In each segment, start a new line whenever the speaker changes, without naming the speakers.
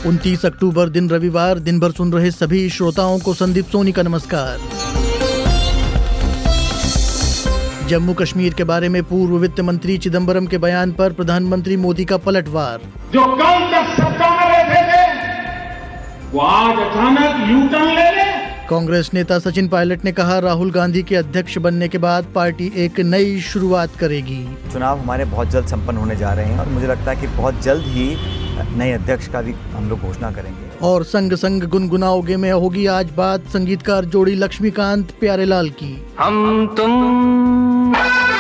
29 अक्टूबर दिन रविवार। दिन भर सुन रहे सभी श्रोताओं को संदीप सोनी का नमस्कार। जम्मू कश्मीर के बारे में पूर्व वित्त मंत्री चिदंबरम के बयान पर प्रधानमंत्री मोदी का पलटवार।
जो कल तक सत्ता में बैठे थे वो आज अचानक यू टर्न ले ले।
कांग्रेस नेता सचिन पायलट ने कहा, राहुल गांधी के अध्यक्ष बनने के बाद पार्टी एक नई शुरुआत करेगी।
चुनाव हमारे बहुत जल्द संपन्न होने जा रहे हैं और मुझे लगता है कि बहुत जल्द ही नए अध्यक्ष का भी हम लोग घोषणा करेंगे।
और संग संग गुनगुनाओगे में होगी आज बात संगीतकार जोड़ी लक्ष्मीकांत प्यारेलाल की।
हम तुम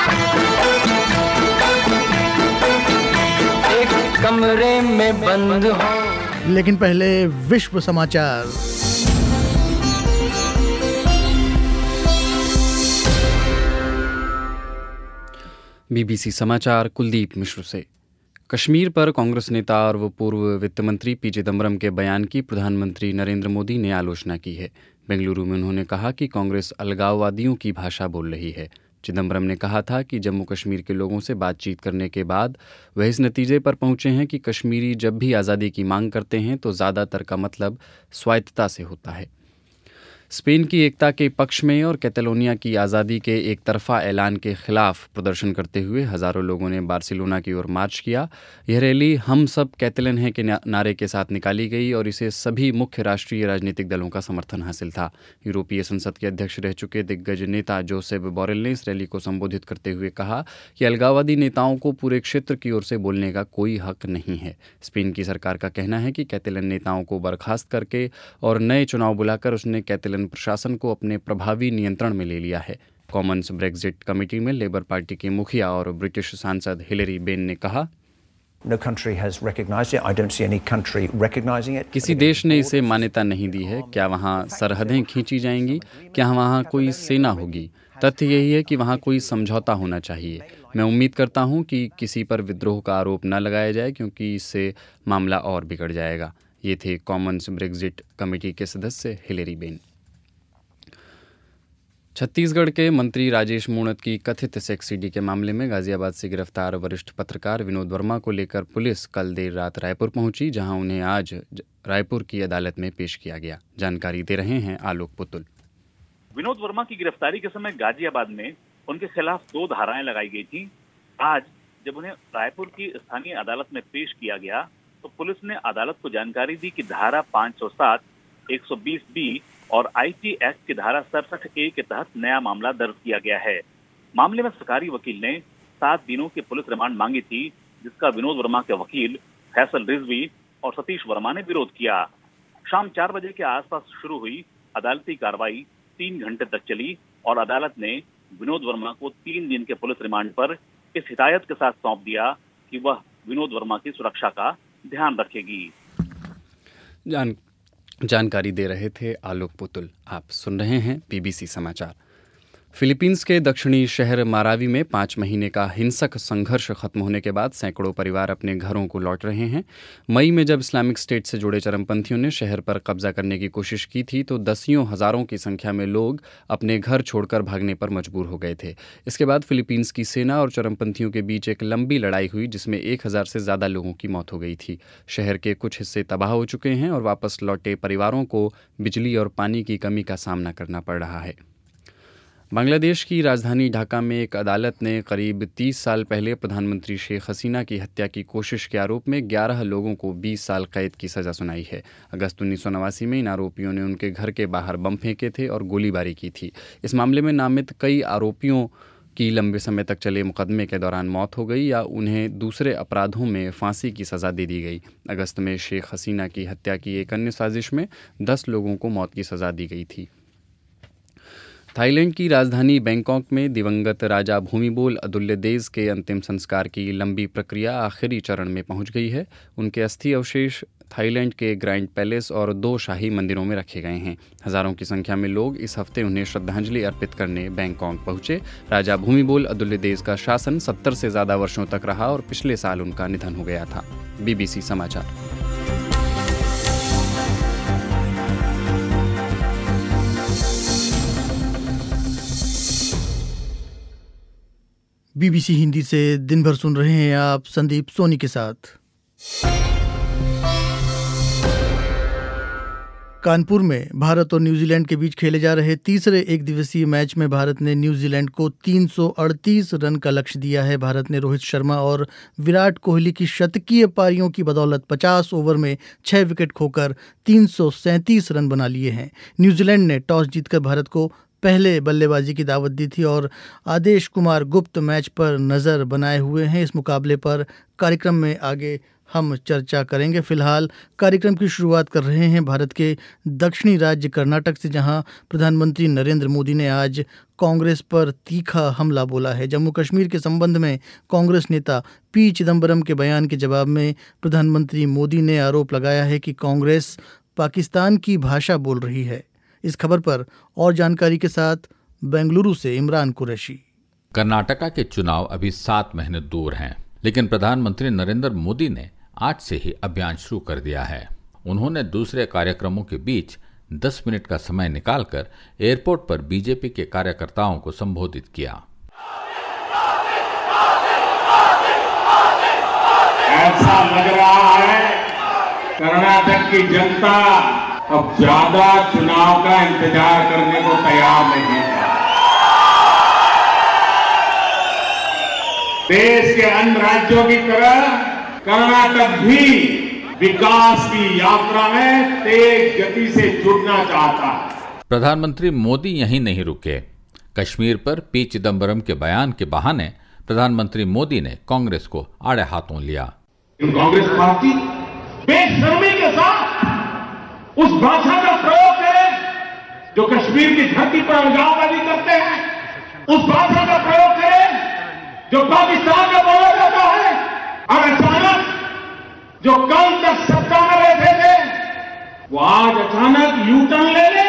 एक कमरे में बंद हो।
लेकिन पहले विश्व समाचार।
बीबीसी समाचार कुलदीप मिश्र से। कश्मीर पर कांग्रेस नेता और वो पूर्व वित्त मंत्री पी चिदंबरम के बयान की प्रधानमंत्री नरेंद्र मोदी ने आलोचना की है। बेंगलुरु में उन्होंने कहा कि कांग्रेस अलगाववादियों की भाषा बोल रही है। चिदंबरम ने कहा था कि जम्मू कश्मीर के लोगों से बातचीत करने के बाद वह इस नतीजे पर पहुंचे हैं कि कश्मीरी जब भी आज़ादी की मांग करते हैं तो ज़्यादातर का मतलब स्वायत्तता से होता है। स्पेन की एकता के पक्ष में और कैटलोनिया की आज़ादी के एक तरफा ऐलान के खिलाफ प्रदर्शन करते हुए हज़ारों लोगों ने बार्सिलोना की ओर मार्च किया। यह रैली हम सब कैटलन हैं के नारे के साथ निकाली गई और इसे सभी मुख्य राष्ट्रीय राजनीतिक दलों का समर्थन हासिल था। यूरोपीय संसद के अध्यक्ष रह चुके दिग्गज नेता जोसेफ बोरेल ने इस रैली को संबोधित करते हुए कहा कि अलगाववादी नेताओं को पूरे क्षेत्र की ओर से बोलने का कोई हक नहीं है। स्पेन की सरकार का कहना है कि कैटलन नेताओं को बर्खास्त करके और नए चुनाव बुलाकर उसने कैटलन प्रशासन को अपने प्रभावी नियंत्रण में ले लिया है। कॉमन्स ब्रेक्जिट कमेटी में लेबर पार्टी के मुखिया और ब्रिटिश सांसद हिलेरी बेन ने कहा, किसी देश ने इसे मान्यता नहीं दी है। क्या वहाँ सरहदें खींची जाएंगी? क्या वहाँ कोई सेना होगी? तथ्य यही है कि वहाँ कोई समझौता होना चाहिए। मैं उम्मीद करता हूँ कि किसी पर विद्रोह का आरोप न लगाया जाए क्योंकि इससे मामला और बिगड़ जाएगा। ये थे कॉमन्स ब्रेक्जिट कमेटी के सदस्य हिलेरी बेन। छत्तीसगढ़ के मंत्री राजेश मूणत की कथित सेक्स सीडी के मामले में गाजियाबाद से गिरफ्तार वरिष्ठ पत्रकार विनोद वर्मा को लेकर पुलिस कल देर रात रायपुर पहुंची, जहां उन्हें आज रायपुर की अदालत में पेश किया गया। जानकारी दे रहे हैं आलोक पुतुल।
विनोद वर्मा की गिरफ्तारी के समय गाजियाबाद में उनके खिलाफ 2 धाराएं लगाई गई थी। आज जब उन्हें रायपुर की स्थानीय अदालत में पेश किया गया तो पुलिस ने अदालत को जानकारी दी कि धारा 507, 120B और आईटी एक्ट की धारा 67A के तहत नया मामला दर्ज किया गया है। मामले में सरकारी वकील ने 7 दिनों की पुलिस रिमांड मांगी थी, जिसका विनोद वर्मा के वकील फैसल रिजवी और सतीश वर्मा ने विरोध किया। शाम 4 बजे के आसपास शुरू हुई अदालती कार्रवाई 3 घंटे तक चली और अदालत ने विनोद वर्मा को 3 दिन के पुलिस रिमांड पर इस हिदायत के साथ सौंप दिया कि वह विनोद वर्मा की सुरक्षा का ध्यान रखेगी।
जानकारी दे रहे थे आलोक पुतुल। आप सुन रहे हैं बीबीसी समाचार। फिलीपींस के दक्षिणी शहर मारावी में 5 महीने का हिंसक संघर्ष खत्म होने के बाद सैकड़ों परिवार अपने घरों को लौट रहे हैं। मई में जब इस्लामिक स्टेट से जुड़े चरमपंथियों ने शहर पर कब्जा करने की कोशिश की थी तो दसियों हजारों की संख्या में लोग अपने घर छोड़कर भागने पर मजबूर हो गए थे। इसके बाद फिलीपींस की सेना और चरमपंथियों के बीच एक लंबी लड़ाई हुई जिसमें 1000 से ज़्यादा लोगों की मौत हो गई थी। शहर के कुछ हिस्से तबाह हो चुके हैं और वापस लौटे परिवारों को बिजली और पानी की कमी का सामना करना पड़ रहा है। बांग्लादेश की राजधानी ढाका में एक अदालत ने करीब 30 साल पहले प्रधानमंत्री शेख हसीना की हत्या की कोशिश के आरोप में 11 लोगों को 20 साल कैद की सज़ा सुनाई है। अगस्त 1989 में इन आरोपियों ने उनके घर के बाहर बम फेंके थे और गोलीबारी की थी। इस मामले में नामित कई आरोपियों की लंबे समय तक चले मुकदमे के दौरान मौत हो गई या उन्हें दूसरे अपराधों में फांसी की सज़ा दे दी गई। अगस्त में शेख हसीना की हत्या की एक अन्य साजिश में 10 लोगों को मौत की सज़ा दी गई थी। थाईलैंड की राजधानी बैंकॉक में दिवंगत राजा भूमिबोल अदुल्यदेज के अंतिम संस्कार की लंबी प्रक्रिया आखिरी चरण में पहुंच गई है। उनके अस्थि अवशेष थाईलैंड के ग्रैंड पैलेस और 2 शाही मंदिरों में रखे गए हैं। हजारों की संख्या में लोग इस हफ्ते उन्हें श्रद्धांजलि अर्पित करने बैंकॉक पहुंचे। राजा भूमिबोल अदुल्यदेज का शासन 70 से ज़्यादा वर्षों तक रहा और पिछले साल उनका निधन हो गया था। बीबीसी समाचार।
बीबीसी हिंदी से दिन भर सुन रहे हैं आप संदीप सोनी के साथ। कानपुर में भारत और न्यूजीलैंड के बीच खेले जा रहे तीसरे एक दिवसीय मैच में भारत ने न्यूजीलैंड को 338 रन का लक्ष्य दिया है। भारत ने रोहित शर्मा और विराट कोहली की शतकीय पारियों की बदौलत 50 ओवर में 6 विकेट खोकर 337 रन बना लिए हैं। न्यूजीलैंड ने टॉस जीतकर भारत को पहले बल्लेबाजी की दावत दी थी और आदेश कुमार गुप्त मैच पर नज़र बनाए हुए हैं। इस मुकाबले पर कार्यक्रम में आगे हम चर्चा करेंगे। फिलहाल कार्यक्रम की शुरुआत कर रहे हैं भारत के दक्षिणी राज्य कर्नाटक से, जहां प्रधानमंत्री नरेंद्र मोदी ने आज कांग्रेस पर तीखा हमला बोला है। जम्मू कश्मीर के संबंध में कांग्रेस नेता पी चिदंबरम के बयान के जवाब में प्रधानमंत्री मोदी ने आरोप लगाया है कि कांग्रेस पाकिस्तान की भाषा बोल रही है। इस खबर पर और जानकारी के साथ बेंगलुरु से इमरान कुरैशी।
कर्नाटका के चुनाव अभी 7 महीने दूर हैं, लेकिन प्रधानमंत्री नरेंद्र मोदी ने आज से ही अभियान शुरू कर दिया है। उन्होंने दूसरे कार्यक्रमों के बीच 10 मिनट का समय निकालकर एयरपोर्ट पर बीजेपी के कार्यकर्ताओं को संबोधित किया।
ऐसा लग रहा है कर्नाटक की जनता अब ज्यादा चुनाव का इंतजार करने को तैयार नहीं है। देश के अन्य राज्यों की तरह कर्नाटक भी विकास की यात्रा में तेज गति से जुड़ना चाहता है।
प्रधानमंत्री मोदी यहीं नहीं रुके। कश्मीर पर पी चिदंबरम के बयान के बहाने प्रधानमंत्री मोदी ने कांग्रेस को आड़े हाथों लिया।
कांग्रेस पार्टी बेशर्मी के साथ उस भाषा का प्रयोग करे जो कश्मीर की धरती पर अलगाववादी करते हैं, उस भाषा का प्रयोग करे जो पाकिस्तान में बोला जाता है, और अचानक जो कल तक सत्ता में बैठे थे वो आज अचानक यू टर्न ले ले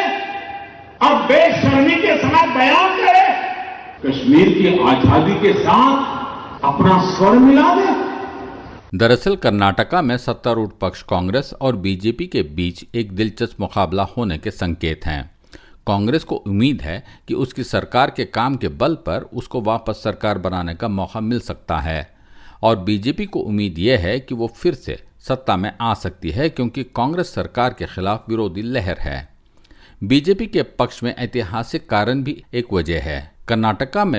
और बेशर्मी के साथ बयान करे, कश्मीर की आजादी के साथ अपना स्वर मिला दे।
दरअसल कर्नाटका में सत्तारूढ़ पक्ष कांग्रेस और बीजेपी के बीच एक दिलचस्प मुकाबला होने के संकेत हैं। कांग्रेस को उम्मीद है कि उसकी सरकार के काम के बल पर उसको वापस सरकार बनाने का मौका मिल सकता है, और बीजेपी को उम्मीद यह है कि वो फिर से सत्ता में आ सकती है, क्योंकि कांग्रेस सरकार के खिलाफ विरोधी लहर है। बीजेपी के पक्ष में ऐतिहासिक कारण भी एक वजह है। कर्नाटका में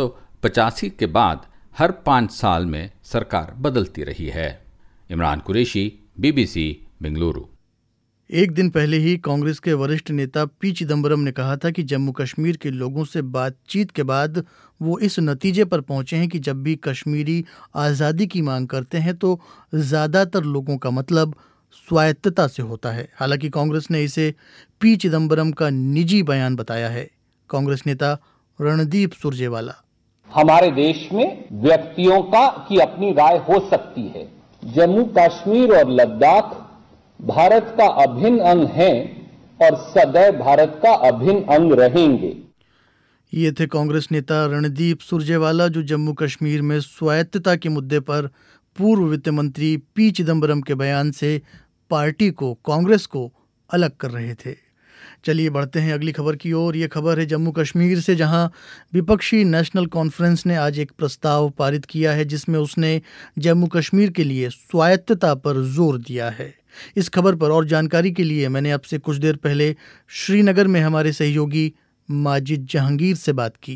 1985 के बाद हर 5 साल में सरकार बदलती रही है। इमरान कुरैशी, बीबीसी, बेंगलुरु।
एक दिन पहले ही कांग्रेस के वरिष्ठ नेता पी चिदंबरम ने कहा था कि जम्मू कश्मीर के लोगों से बातचीत के बाद वो इस नतीजे पर पहुंचे हैं कि जब भी कश्मीरी आज़ादी की मांग करते हैं तो ज़्यादातर लोगों का मतलब स्वायत्तता से होता है। हालांकि कांग्रेस ने इसे पी चिदंबरम का निजी बयान बताया है। कांग्रेस नेता रणदीप सुरजेवाला।
हमारे देश में व्यक्तियों की अपनी राय हो सकती है। जम्मू कश्मीर और लद्दाख भारत का अभिन्न अंग हैं और सदैव भारत का अभिन्न अंग रहेंगे।
ये थे कांग्रेस नेता रणदीप सुरजेवाला, जो जम्मू कश्मीर में स्वायत्तता के मुद्दे पर पूर्व वित्त मंत्री पी चिदंबरम के बयान से पार्टी को, कांग्रेस को अलग कर रहे थे। चलिए बढ़ते हैं अगली खबर की ओर। ये खबर है जम्मू कश्मीर से, जहां विपक्षी नेशनल कॉन्फ्रेंस ने आज एक प्रस्ताव पारित किया है जिसमें उसने जम्मू कश्मीर के लिए स्वायत्तता पर जोर दिया है। इस खबर पर और जानकारी के लिए मैंने आपसे कुछ देर पहले श्रीनगर में हमारे सहयोगी माजिद जहांगीर से बात की।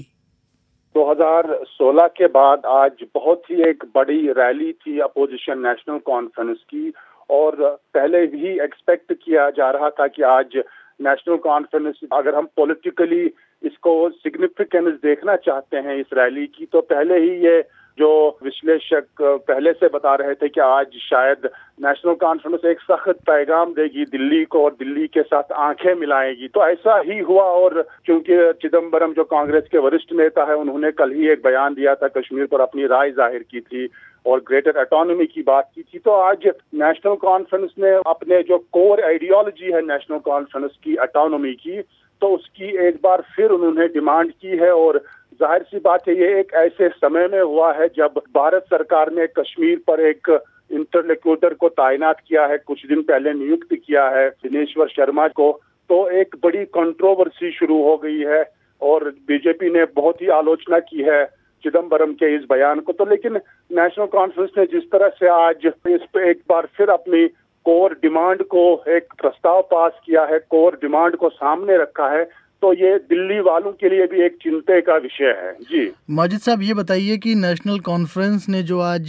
2016 के बाद आज बहुत ही एक बड़ी रैली थी अपोजिशन नेशनल कॉन्फ्रेंस की, और पहले भी एक्सपेक्ट किया जा रहा था कि आज नेशनल कॉन्फ्रेंस, अगर हम पॉलिटिकली इसको सिग्निफिकेंस देखना चाहते हैं इस रैली की, तो पहले ही ये जो विश्लेषक पहले से बता रहे थे कि आज शायद नेशनल कॉन्फ्रेंस एक सख्त पैगाम देगी दिल्ली को और दिल्ली के साथ आंखें मिलाएगी, तो ऐसा ही हुआ। और क्योंकि चिदंबरम जो कांग्रेस के वरिष्ठ नेता है, उन्होंने कल ही एक बयान दिया था, कश्मीर पर अपनी राय जाहिर की थी और ग्रेटर ऑटोनॉमी की बात की थी, तो आज नेशनल कॉन्फ्रेंस ने अपने जो कोर आइडियोलॉजी है नेशनल कॉन्फ्रेंस की, ऑटोनॉमी की, तो उसकी एक बार फिर उन्होंने डिमांड की है। और जाहिर सी बात है, ये एक ऐसे समय में हुआ है जब भारत सरकार ने कश्मीर पर एक इंटरलोक्यूटर को तैनात किया है, कुछ दिन पहले नियुक्त किया है दिनेश्वर शर्मा को, तो एक बड़ी कंट्रोवर्सी शुरू हो गई है और बीजेपी ने बहुत ही आलोचना की है चिदंबरम के इस बयान को। तो लेकिन नेशनल कॉन्फ्रेंस ने जिस तरह से आज इस पे एक बार फिर अपनी कोर डिमांड को एक प्रस्ताव पास किया है, कोर डिमांड को सामने रखा है, तो ये दिल्ली वालों के लिए भी एक चिंता का विषय है। जी
माजिद साहब, ये बताइए कि नेशनल कॉन्फ्रेंस ने जो आज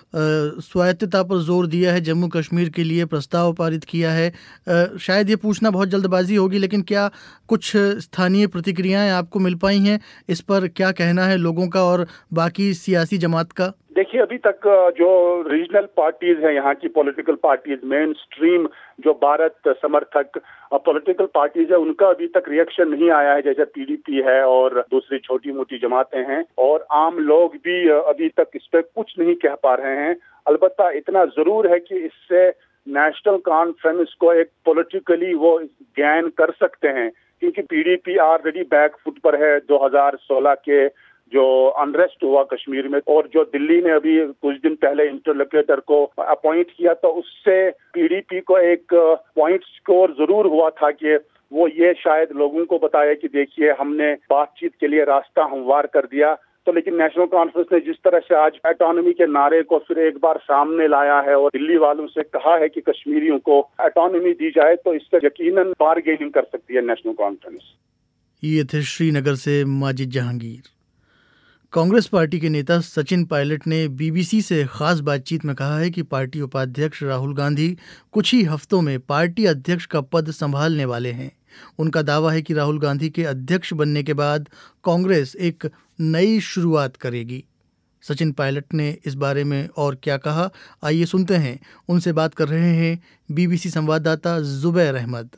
स्वायत्तता पर जोर दिया है, जम्मू कश्मीर के लिए प्रस्ताव पारित किया है, शायद ये पूछना बहुत जल्दबाजी होगी, लेकिन क्या कुछ स्थानीय प्रतिक्रियाएं आपको मिल पाई हैं? इस पर क्या कहना है लोगों का और बाकी सियासी जमात का?
देखिए, अभी तक जो रीजनल पार्टीज हैं, यहाँ की पॉलिटिकल पार्टीज, मेन स्ट्रीम जो भारत समर्थक पॉलिटिकल पार्टीज है, उनका अभी तक रिएक्शन नहीं आया है, जैसे पीडीपी है और दूसरी छोटी मोटी जमातें हैं, और आम लोग भी अभी तक इस पे कुछ नहीं कह पा रहे हैं। अलबत्ता इतना जरूर है कि इससे नेशनल कॉन्फ्रेंस को एक पॉलिटिकली वो गेन कर सकते हैं, क्योंकि पीडीपी ऑलरेडी बैक फुट पर है 2016 के जो अनरेस्ट हुआ कश्मीर में, और जो दिल्ली ने अभी कुछ दिन पहले इंटरलोकेटर को अपॉइंट किया, तो उससे पीडीपी को एक पॉइंट स्कोर जरूर हुआ था कि वो ये शायद लोगों को बताया कि देखिए हमने बातचीत के लिए रास्ता हमवार कर दिया। तो लेकिन नेशनल कॉन्फ्रेंस ने जिस तरह से आज ऑटोनॉमी के नारे को फिर एक बार सामने लाया है और दिल्ली वालों से कहा है कि कश्मीरियों को ऑटोनॉमी दी जाए, तो इससे यकीनन बारगेनिंग कर सकती है नेशनल कॉन्फ्रेंस।
ये थे श्रीनगर से माजिद जहांगीर। कांग्रेस पार्टी के नेता सचिन पायलट ने बीबीसी से खास बातचीत में कहा है कि पार्टी उपाध्यक्ष राहुल गांधी कुछ ही हफ्तों में पार्टी अध्यक्ष का पद संभालने वाले हैं। उनका दावा है कि राहुल गांधी के अध्यक्ष बनने के बाद कांग्रेस एक नई शुरुआत करेगी। सचिन पायलट ने इस बारे में और क्या कहा, आइए सुनते हैं। उनसे बात कर रहे हैं बीबीसी संवाददाता जुबैर अहमद।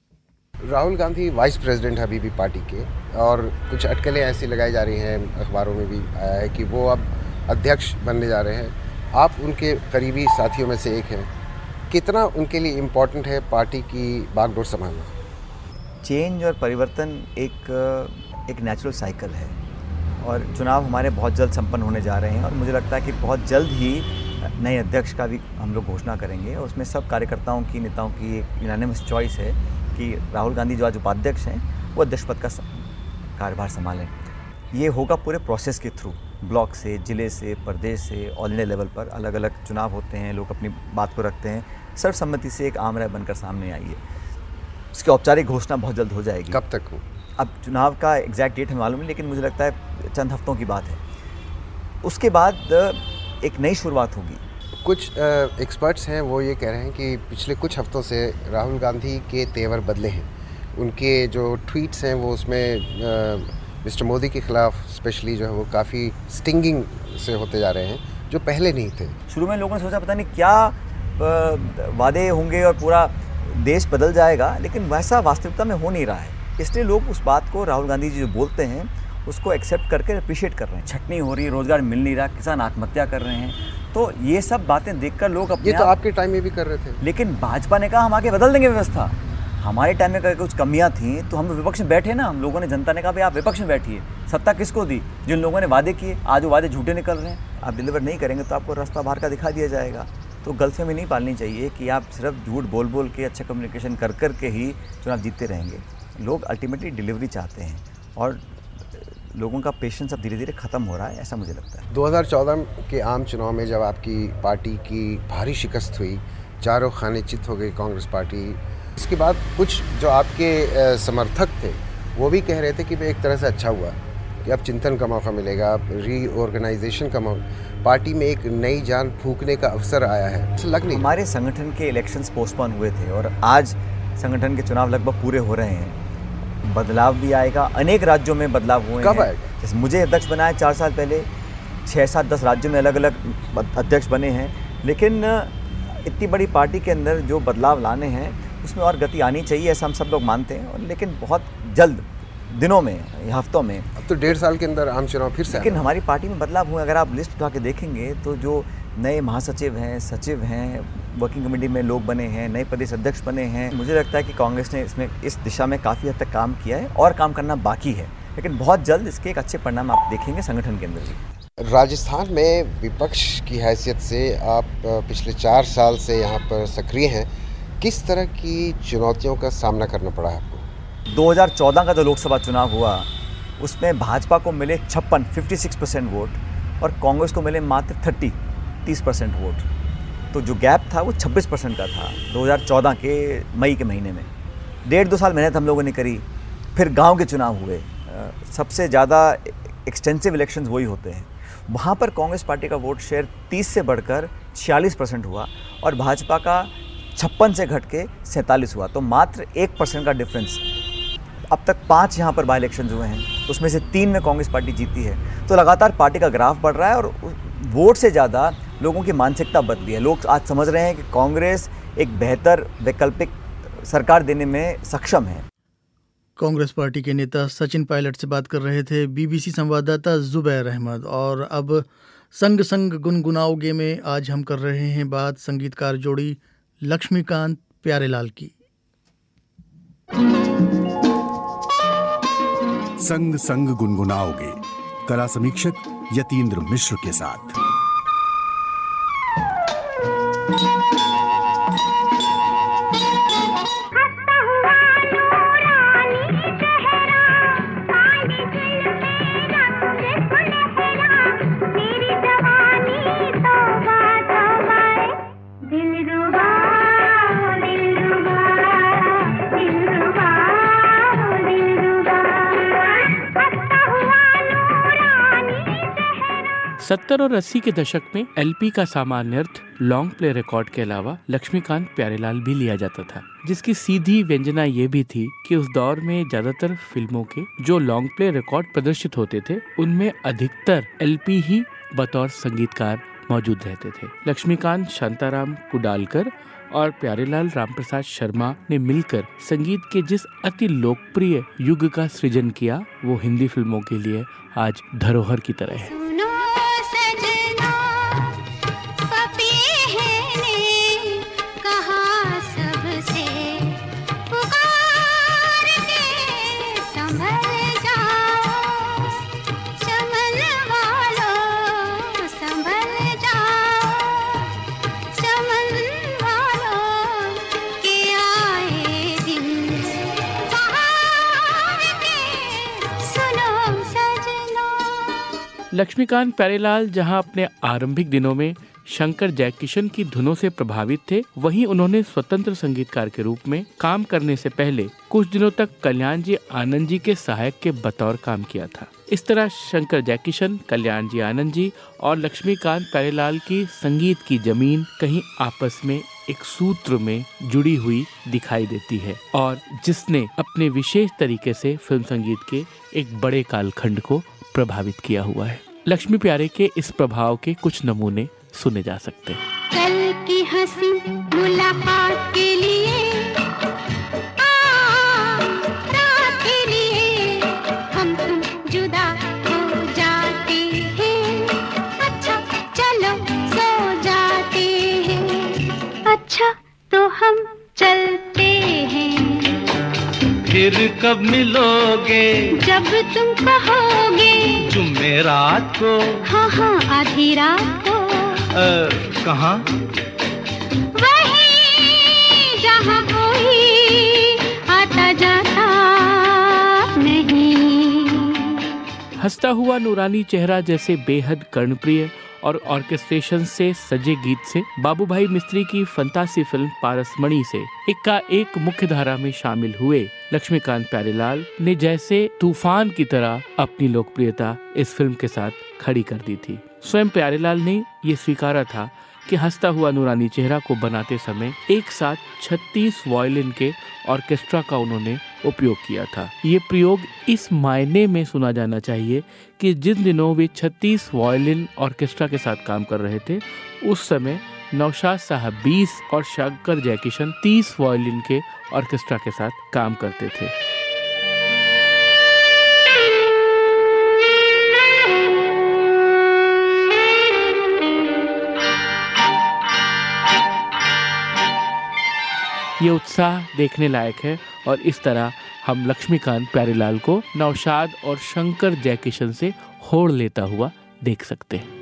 राहुल गांधी वाइस प्रेसिडेंट है अभी भी पार्टी के, और कुछ अटकलें ऐसी लगाई जा रही हैं, अखबारों में भी आया है कि वो अब अध्यक्ष बनने जा रहे हैं। आप उनके करीबी साथियों में से एक हैं, कितना उनके लिए इम्पोर्टेंट है पार्टी की बागडोर संभालना?
चेंज और परिवर्तन एक नेचुरल साइकिल है, और चुनाव हमारे बहुत जल्द संपन्न होने जा रहे हैं, और मुझे लगता है कि बहुत जल्द ही नए अध्यक्ष का भी हम लोग घोषणा करेंगे, और उसमें सब कार्यकर्ताओं की, नेताओं की एक यूनानिमस चॉइस है कि राहुल गांधी जो आज उपाध्यक्ष हैं वो अध्यक्ष पद का कार्यभार संभालें। ये होगा पूरे प्रोसेस के थ्रू, ब्लॉक से, जिले से, प्रदेश से, ऑल इंडिया लेवल पर अलग अलग चुनाव होते हैं, लोग अपनी बात को रखते हैं, सर्वसम्मति से एक आम राय बनकर सामने आई है। उसकी औपचारिक घोषणा बहुत जल्द हो जाएगी।
कब तक हो?
अब चुनाव का एग्जैक्ट डेट हमें मालूम नहीं, लेकिन मुझे लगता है चंद हफ्तों की बात है। उसके बाद एक नई शुरुआत होगी।
कुछ एक्सपर्ट्स हैं वो ये कह रहे हैं कि पिछले कुछ हफ्तों से राहुल गांधी के तेवर बदले हैं। उनके जो ट्वीट्स हैं वो उसमें मिस्टर मोदी के खिलाफ स्पेशली जो है वो काफ़ी स्टिंगिंग से होते जा रहे हैं, जो पहले नहीं थे।
शुरू में लोगों ने सोचा पता नहीं क्या वादे होंगे और पूरा देश बदल जाएगा, लेकिन वैसा वास्तविकता में हो नहीं रहा है। इसलिए लोग उस बात को, राहुल गांधी जी जो बोलते हैं उसको एक्सेप्ट करके अप्रिशिएट कर रहे हैं। छटनी हो रही है, रोजगार मिल नहीं रहा, किसान आत्महत्या कर रहे हैं, तो ये सब बातें देखकर लोग अपने,
ये तो आपके टाइम में भी कर रहे थे,
लेकिन भाजपा ने कहा हम आगे बदल देंगे व्यवस्था। हमारे टाइम में कुछ कमियां थी तो हम विपक्ष में बैठे ना, हम लोगों ने, जनता ने कहा भाई आप विपक्ष में बैठिए। सत्ता किसको दी? जिन लोगों ने वादे किए, आज वो वादे झूठे निकल रहे हैं। आप डिलीवर नहीं करेंगे तो आपको रास्ता बाहर का दिखा दिया जाएगा। तो गलतफहमी नहीं पालनी चाहिए कि आप सिर्फ झूठ बोल बोल के, अच्छा कम्युनिकेशन कर कर के ही चुनाव जीतते रहेंगे। लोग अल्टीमेटली डिलीवरी चाहते हैं, और लोगों का पेशेंस अब धीरे धीरे ख़त्म हो रहा है, ऐसा मुझे लगता है।
2014 के आम चुनाव में जब आपकी पार्टी की भारी शिकस्त हुई, चारों खाने चित हो गई कांग्रेस पार्टी, इसके बाद कुछ जो आपके समर्थक थे वो भी कह रहे थे कि भाई एक तरह से अच्छा हुआ कि अब चिंतन का मौका मिलेगा, रीऑर्गेनाइजेशन का मौका, पार्टी में एक नई जान फूंकने का अवसर आया है। लग नहीं,
हमारे संगठन के इलेक्शंस पोस्टपोन हुए थे और आज संगठन के चुनाव लगभग पूरे हो रहे हैं। बदलाव भी आएगा, अनेक राज्यों में बदलाव हुए हैं।
कब आएगा?
जैसे मुझे अध्यक्ष बनाया 4 साल पहले, 6, 7, 10 राज्यों में अलग अलग अध्यक्ष बने हैं, लेकिन इतनी बड़ी पार्टी के अंदर जो बदलाव लाने हैं उसमें और गति आनी चाहिए, ऐसा हम सब लोग मानते हैं, और लेकिन बहुत जल्द दिनों में, हफ्तों में।
अब तो 1.5 साल के अंदर आम चुनाव फिर से।
लेकिन हमारी पार्टी में बदलाव हुए, अगर आप लिस्ट उठा के देखेंगे तो जो नए महासचिव हैं, सचिव हैं, वर्किंग कमेटी में लोग बने हैं, नए प्रदेश अध्यक्ष बने हैं, मुझे लगता है कि कांग्रेस ने इसमें इस दिशा में काफ़ी हद तक काम किया है और काम करना बाकी है, लेकिन बहुत जल्द इसके एक अच्छे परिणाम आप देखेंगे संगठन के अंदर भी।
राजस्थान में विपक्ष की हैसियत से आप पिछले 4 साल से यहाँ पर सक्रिय हैं, किस तरह की चुनौतियों का सामना करना पड़ा है आपको?
2014 का जो लोकसभा चुनाव हुआ उसमें भाजपा को मिले 56% वोट और कांग्रेस को मिले मात्र 30% वोट। तो जो गैप था वो 26% का था 2014 के मई के महीने में। 1.5-2 साल मेहनत हम लोगों ने करी, फिर गांव के चुनाव हुए, सबसे ज़्यादा एक्सटेंसिव इलेक्शंस वही होते हैं। वहाँ पर कांग्रेस पार्टी का वोट शेयर 30 से बढ़कर 46% हुआ और भाजपा का 56 से घट के 47 हुआ, तो मात्र 1% का डिफरेंस। अब तक 5 यहाँ पर बाई इलेक्शंस हुए हैं, उसमें से 3 में कांग्रेस पार्टी जीती है। तो लगातार पार्टी का ग्राफ बढ़ रहा है और वोट से ज़्यादा लोगों की मानसिकता बदली है। लोग आज समझ रहे हैं कि कांग्रेस एक बेहतर वैकल्पिक सरकार देने में सक्षम है।
कांग्रेस पार्टी के नेता सचिन पायलट से बात कर रहे थे बीबीसी संवाददाता जुबैर अहमद। और अब संग संग गुनगुनाओगे में आज हम कर रहे हैं बात संगीतकार जोड़ी लक्ष्मीकांत प्यारेलाल की।
संग संग गुनगुनाओगे, कला समीक्षक यतीन्द्र मिश्र के साथ।
सत्तर और 80 के दशक में एलपी का सामान्य अर्थ लॉन्ग प्ले रिकॉर्ड के अलावा लक्ष्मीकांत प्यारेलाल भी लिया जाता था, जिसकी सीधी व्यंजना ये भी थी कि उस दौर में ज्यादातर फिल्मों के जो लॉन्ग प्ले रिकॉर्ड प्रदर्शित होते थे उनमें अधिकतर एलपी ही बतौर संगीतकार मौजूद रहते थे। लक्ष्मीकांत शांताराम कुडालकर और प्यारेलाल रामप्रसाद शर्मा ने मिलकर संगीत के जिस अति लोकप्रिय युग का सृजन किया वो हिंदी फिल्मों के लिए आज धरोहर की तरह है। लक्ष्मीकांत प्यारेलाल जहां अपने आरंभिक दिनों में शंकर जयकिशन की धुनों से प्रभावित थे, वहीं उन्होंने स्वतंत्र संगीतकार के रूप में काम करने से पहले कुछ दिनों तक कल्याण जी आनंद जी के सहायक के बतौर काम किया था। इस तरह शंकर जयकिशन, कल्याण जी आनंद जी और लक्ष्मीकांत प्यारेलाल की संगीत की जमीन कहीं आपस में एक सूत्र में जुड़ी हुई दिखाई देती है और जिसने अपने विशेष तरीके से फिल्म संगीत के एक बड़े कालखंड को प्रभावित किया हुआ है। लक्ष्मी प्यारे के इस प्रभाव के कुछ नमूने सुने जा सकते हैं।
कल की हंसी मुलाकात के लिए रात के लिए हम तुम जुदा हो जाते हैं। अच्छा चलो सो जाते हैं। अच्छा तो हम चलते हैं।
फिर कब मिलोगे?
जब तुम कहोगे।
जुमेरात को?
हाँ हाँ आधी रात को।
कहाँ?
वहीं जहाँ कोई आता जाता नहीं।
हंसता हुआ नूरानी चेहरा जैसे बेहद कर्णप्रिय और ऑर्केस्ट्रेशन से सजे गीत से बाबू भाई मिस्त्री की फंतासी फिल्म पारसमणि से एक मुख्य धारा में शामिल हुए लक्ष्मीकांत प्यारेलाल ने जैसे तूफान की तरह अपनी लोकप्रियता इस फिल्म के साथ खड़ी कर दी थी। स्वयं प्यारेलाल ने ये स्वीकारा था कि हंसता हुआ नूरानी चेहरा को बनाते समय एक साथ 36 वायलिन के ऑर्केस्ट्रा का उन्होंने उपयोग किया था। ये प्रयोग इस मायने में सुना जाना चाहिए कि जिन दिनों वे 36 वायलिन ऑर्केस्ट्रा के साथ काम कर रहे थे उस समय नौशाद साहब 20 और शंकर जयकिशन 30 वायलिन के ऑर्केस्ट्रा के साथ काम करते थे। ये उत्साह देखने लायक है और इस तरह हम लक्ष्मीकांत प्यारेलाल को नौशाद और शंकर जयकिशन से होड़ लेता हुआ देख सकते हैं।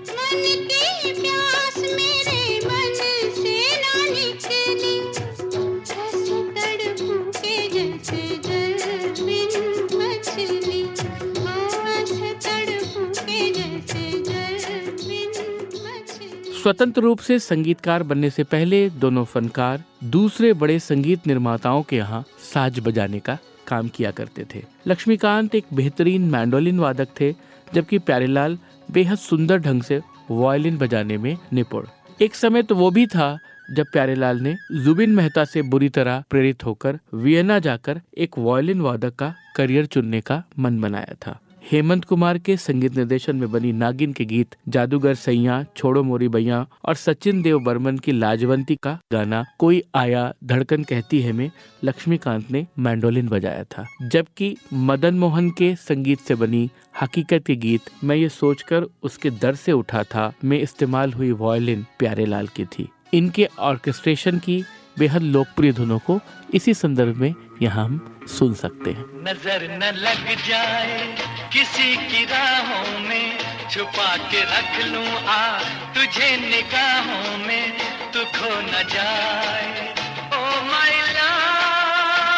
स्वतंत्र रूप से संगीतकार बनने से पहले दोनों फनकार दूसरे बड़े संगीत निर्माताओं के यहाँ साज बजाने का काम किया करते थे। लक्ष्मीकांत एक बेहतरीन मैंडोलिन वादक थे, जबकि प्यारेलाल बेहद सुंदर ढंग से वायलिन बजाने में निपुण। एक समय तो वो भी था जब प्यारेलाल ने जुबिन मेहता से बुरी तरह प्रेरित होकर वियना जाकर एक वायलिन वादक का करियर चुनने का मन बनाया था। हेमंत कुमार के संगीत निर्देशन में बनी नागिन के गीत जादूगर सैया, छोड़ो मोरी बैया और सचिन देव बर्मन की लाजवंती का गाना कोई आया धड़कन कहती है में लक्ष्मीकांत ने मैंडोलिन बजाया था, जबकि मदन मोहन के संगीत से बनी हकीकत के गीत मैं ये सोचकर उसके दर से उठा था में इस्तेमाल हुई वायलिन प्यारेलाल की थी। इनके ऑर्केस्ट्रेशन की बेहद लोकप्रिय धुनों को इसी संदर्भ में यहाँ हम सुन सकते हैं।
नजर न लग जाए किसी की राहों में, छुपा के रख लूं तुझे निगाहों में, तू खो न जाए ओ माय लव।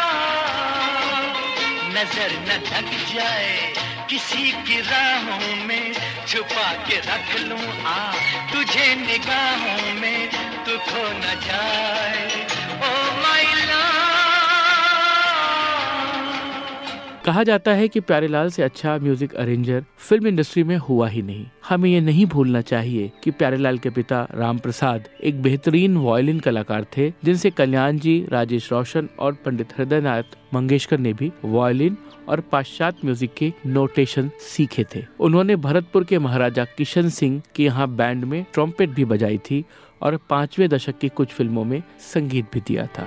नजर न लग जाए किसी की राहों में, छुपा के रख लूं तुझे निगाहों में, तू खो न जाए ओ माय लव।
कहा जाता है कि प्यारेलाल से अच्छा म्यूजिक अरेंजर फिल्म इंडस्ट्री में हुआ ही नहीं। हमें ये नहीं भूलना चाहिए कि प्यारेलाल के पिता राम प्रसाद एक बेहतरीन वायलिन कलाकार थे, जिनसे कल्याण जी, राजेश रोशन और पंडित हृदयनाथ मंगेशकर ने भी वायलिन और पाश्चात्य म्यूजिक के नोटेशन सीखे थे। उन्होंने भरतपुर के महाराजा किशन सिंह के यहाँ बैंड में ट्रम्पेट भी बजाई थी और 5वें दशक की कुछ फिल्मों में संगीत भी दिया था।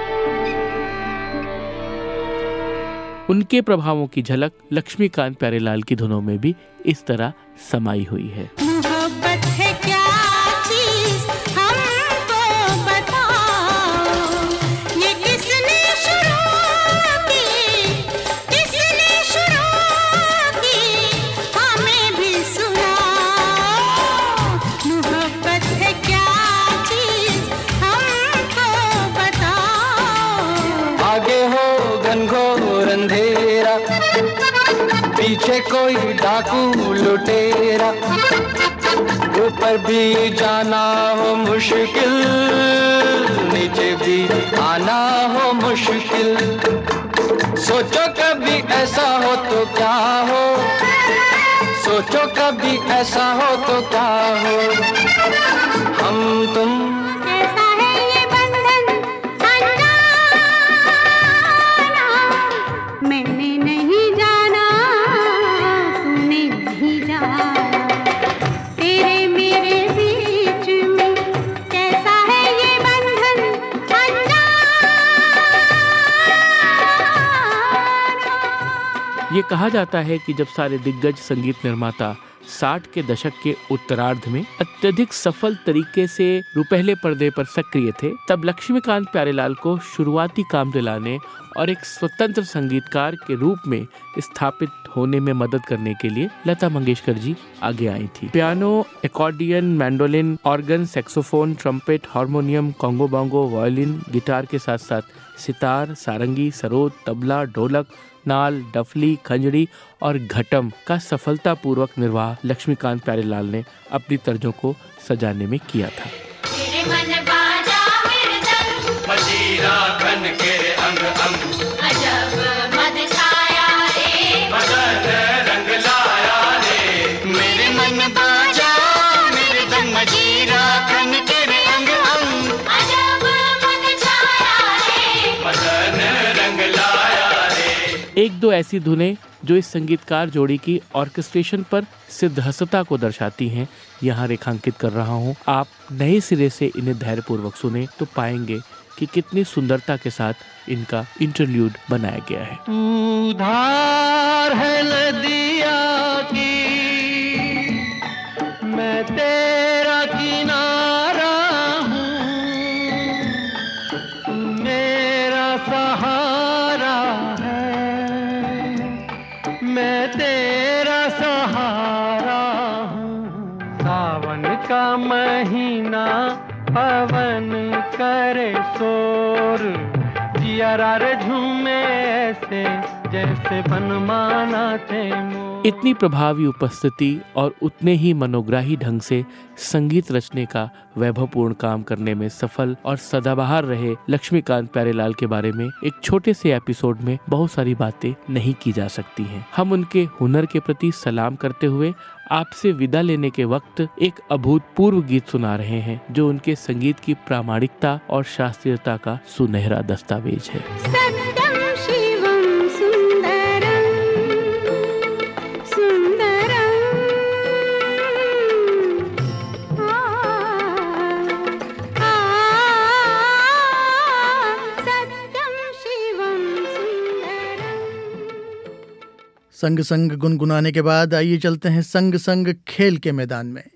उनके प्रभावों की झलक लक्ष्मीकांत प्यारेलाल की धुनों में भी इस तरह समाई हुई है।
मोहब्बत है क्या चीज हमको बताओ, ये किसने शुरू की, किसने शुरू की, हमें भी सुनाओ। मोहब्बत है क्या चीज हमको बताओ।
आगे हो घनघोर अंधेरा, पीछे कोई डाकू लुटेरा, ऊपर भी जाना हो मुश्किल, नीचे भी आना हो मुश्किल। सोचो कभी ऐसा हो तो क्या हो, सोचो कभी ऐसा हो तो क्या हो। हम तुम
ये कहा जाता है कि जब सारे दिग्गज संगीत निर्माता 60 के दशक के उत्तरार्ध में अत्यधिक सफल तरीके से रुपहले पर्दे पर सक्रिय थे, तब लक्ष्मीकांत प्यारेलाल को शुरुआती काम दिलाने और एक स्वतंत्र संगीतकार के रूप में स्थापित होने में मदद करने के लिए लता मंगेशकर जी आगे आई थी। Piano, accordion, mandolin, organ, saxophone, trumpet, harmonium, conga bongo, violin, guitar के साथ साथ सितार, सारंगी, सरोद, तबला, ढोलक, नाल, डफली, खंजड़ी और घटम का सफलतापूर्वक निर्वाह लक्ष्मीकांत प्यारेलाल ने अपनी तर्जों को सजाने में किया था।
मजीरा खन के अंग अंग, अजब मद छाया रे, मदन रंग लाया रे। मेरे मन बाजा मेरे दम, मजीरा खन के अंग अंग, अजब मद छाया रे, मदन रंग लाया रे।
एक दो ऐसी धुनें जो इस संगीतकार जोड़ी की ऑर्केस्ट्रेशन पर सिद्धहस्तता को दर्शाती हैं, यहाँ रेखांकित कर रहा हूँ। आप नए सिरे से इन्हें धैर्यपूर्वक सुने तो पाएंगे कि कितनी सुंदरता के साथ इनका इंटरल्यूड बनाया गया है।
तू धार है नदिया की, मैं तेरा किनारा हूँ, तू मेरा सहारा है, मैं तेरा सहारा हूँ। सावन का महीना पवन करे शोर, जिया रे झूमे ऐसे जैसे बनमाना थे मोर।
इतनी प्रभावी उपस्थिति और उतने ही मनोग्राही ढंग से संगीत रचने का वैभवपूर्ण काम करने में सफल और सदाबहार रहे लक्ष्मीकांत प्यारेलाल के बारे में एक छोटे से एपिसोड में बहुत सारी बातें नहीं की जा सकती हैं। हम उनके हुनर के प्रति सलाम करते हुए आपसे विदा लेने के वक्त एक अभूतपूर्व गीत सुना रहे हैं जो उनके संगीत की प्रामाणिकता और शास्त्रीयता का सुनहरा दस्तावेज है।
सत्यम शिवम सुंदरम सुंदरम सत्यम शिवम सुंदरम।
संग संग गुनगुनाने के बाद आइए चलते हैं संग संग खेल के मैदान में।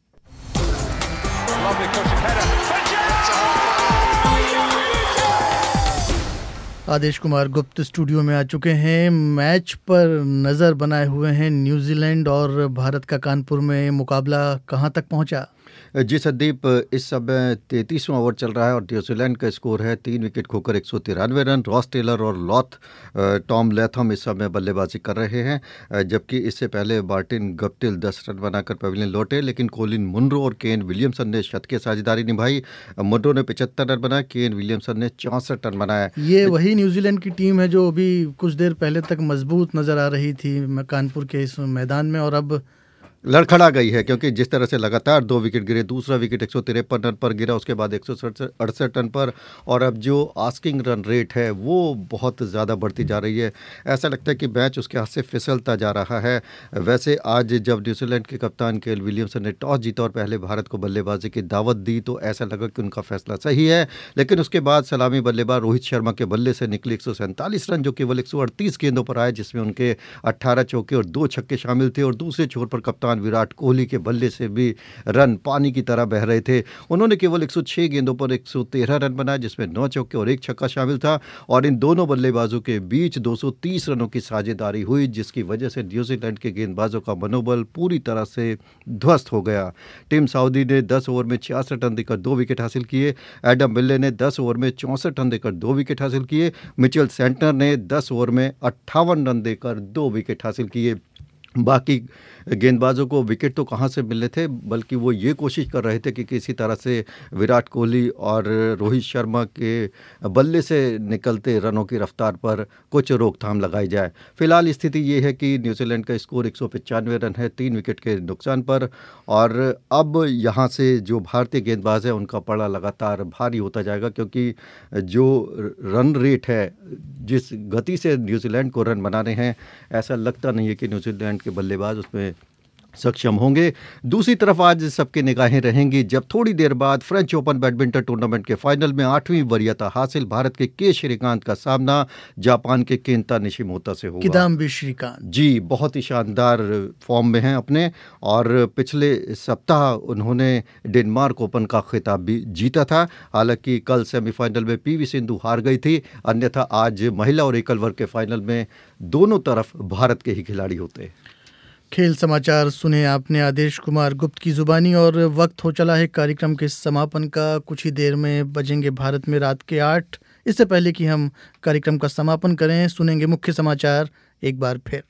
आदेश कुमार गुप्त स्टूडियो में आ चुके हैं। मैच पर नज़र बनाए हुए हैं न्यूजीलैंड और भारत का कानपुर में मुकाबला कहां तक पहुंचा?
जी संदीप, इस समय 33वां ओवर चल रहा है और न्यूजीलैंड का स्कोर है 3 विकेट खोकर 193 रन। रॉस टेलर और टॉम लैथम इस समय बल्लेबाजी कर रहे हैं, जबकि इससे पहले मार्टिन गप्टिल 10 रन बनाकर पवेलियन लौटे, लेकिन कोलिन मुनरो और केन विलियमसन ने शतकीय साझेदारी निभाई। मुनरो ने 75 रन बनाए, केन विलियमसन ने 64 रन बनाए।
ये वही न्यूजीलैंड की टीम है जो अभी कुछ देर पहले तक मजबूत नजर आ रही थी कानपुर के इस मैदान में और अब
लड़खड़ा गई है, क्योंकि जिस तरह से लगातार 2 विकेट गिरे, दूसरा विकेट 153 रन पर गिरा, उसके बाद 168 रन पर, और अब जो आस्किंग रन रेट है वो बहुत ज़्यादा बढ़ती जा रही है। ऐसा लगता है कि मैच उसके हाथ से फिसलता जा रहा है। वैसे आज जब न्यूजीलैंड के कप्तान केन विलियमसन ने टॉस जीता और पहले भारत को बल्लेबाजी की दावत दी तो ऐसा लगा कि उनका फैसला सही है, लेकिन उसके बाद सलामी बल्लेबाज रोहित शर्मा के बल्ले से निकले 147 रन जो केवल 138 गेंदों पर आए, जिसमें उनके 18 चौके और 2 छक्के शामिल थे। और दूसरे छोर पर कप्तान विराट कोहली के बल्ले से भी रन पानी की तरह बह रहे थे। उन्होंने केवल 106 गेंदों पर 113 रन बनाए, जिसमें 9 चौके और 1 छक्का शामिल था। और इन दोनों बल्लेबाजों के बीच 230 रनों की साझेदारी हुई, जिसकी वजह से न्यूजीलैंड के गेंदबाजों का मनोबल पूरी तरह से ध्वस्त हो गया। टिम साउदी ने 10 ओवर में 66 रन देकर 2 विकेट हासिल किए। एडम मिल्ले ने 10 ओवर में 64 रन देकर 2 विकेट हासिल किए। मिचेल सेंटनर ने 10 ओवर में 58 रन देकर 2 विकेट हासिल किए। बाकी गेंदबाजों को विकेट तो कहाँ से मिलने थे, बल्कि वो ये कोशिश कर रहे थे कि किसी तरह से विराट कोहली और रोहित शर्मा के बल्ले से निकलते रनों की रफ्तार पर कुछ रोकथाम लगाई जाए। फिलहाल स्थिति ये है कि न्यूजीलैंड का स्कोर 195 रन है 3 विकेट के नुकसान पर, और अब यहाँ से जो भारतीय गेंदबाज है उनका पड़ा लगातार भारी होता जाएगा, क्योंकि जो रन रेट है, जिस गति से न्यूजीलैंड को रन बनाने हैं, ऐसा लगता नहीं है कि न्यूजीलैंड के बल्लेबाज उसमें सक्षम होंगे। दूसरी तरफ आज सबकी निगाहें रहेंगी जब थोड़ी देर बाद फ्रेंच ओपन बैडमिंटन टूर्नामेंट के फाइनल में 8वीं वरीयता हासिल भारत के के श्रीकांत का सामना जापान के केंता निशिमोतो से होगा।
किदाम्बी श्रीकांत
जी बहुत ही शानदार फॉर्म में हैं अपने, और पिछले सप्ताह उन्होंने डेनमार्क ओपन का खिताब भी जीता था। हालांकि कल सेमीफाइनल में पीवी सिंधु हार गई थी, अन्यथा आज महिला और एकल वर्ग के फाइनल में दोनों तरफ भारत के ही खिलाड़ी होते।
खेल समाचार सुने आपने आदेश कुमार गुप्त की जुबानी, और वक्त हो चला है कार्यक्रम के समापन का। कुछ ही देर में बजेंगे भारत में रात के 8। इससे पहले कि हम कार्यक्रम का समापन करें, सुनेंगे मुख्य समाचार एक बार फिर।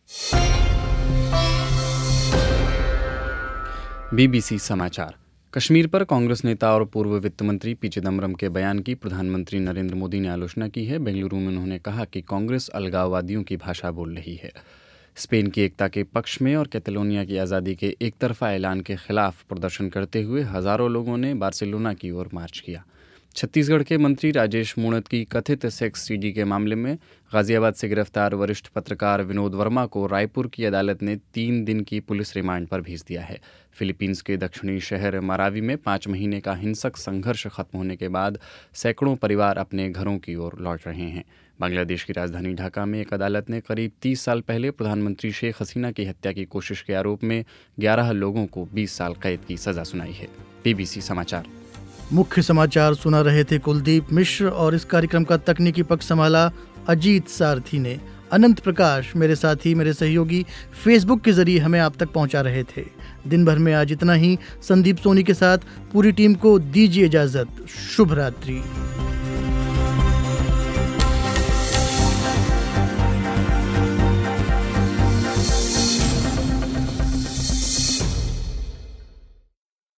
बीबीसी समाचार। कश्मीर पर कांग्रेस नेता और पूर्व वित्त मंत्री पी चिदम्बरम के बयान की प्रधानमंत्री नरेंद्र मोदी ने आलोचना की है। बेंगलुरु में उन्होंने कहा कि कांग्रेस अलगाववादियों की भाषा बोल रही है। स्पेन की एकता के पक्ष में और कैटलोनिया की आज़ादी के एक तरफा ऐलान के खिलाफ प्रदर्शन करते हुए हज़ारों लोगों ने बार्सिलोना की ओर मार्च किया। छत्तीसगढ़ के मंत्री राजेश मूणत की कथित सेक्स सीडी के मामले में गाजियाबाद से गिरफ्तार वरिष्ठ पत्रकार विनोद वर्मा को रायपुर की अदालत ने 3 दिन की पुलिस रिमांड पर भेज दिया है। फिलीपींस के दक्षिणी शहर मारावी में 5 महीने का हिंसक संघर्ष खत्म होने के बाद सैकड़ों परिवार अपने घरों की ओर लौट रहे हैं। बांग्लादेश की राजधानी ढाका में एक अदालत ने करीब 30 साल पहले प्रधानमंत्री शेख हसीना की हत्या की कोशिश के आरोप में 11 लोगों को 20 साल कैद की सजा सुनाई है। बीबीसी समाचार।
मुख्य समाचार सुना रहे थे कुलदीप मिश्र, और इस कार्यक्रम का तकनीकी पक्ष संभाला अजीत सारथी ने। अनंत प्रकाश मेरे साथी, मेरे सहयोगी फेसबुक के जरिए हमें आप तक पहुंचा रहे थे। दिन भर में आज इतना ही। संदीप सोनी के साथ पूरी टीम को दीजिए इजाजत। शुभ रात्रि।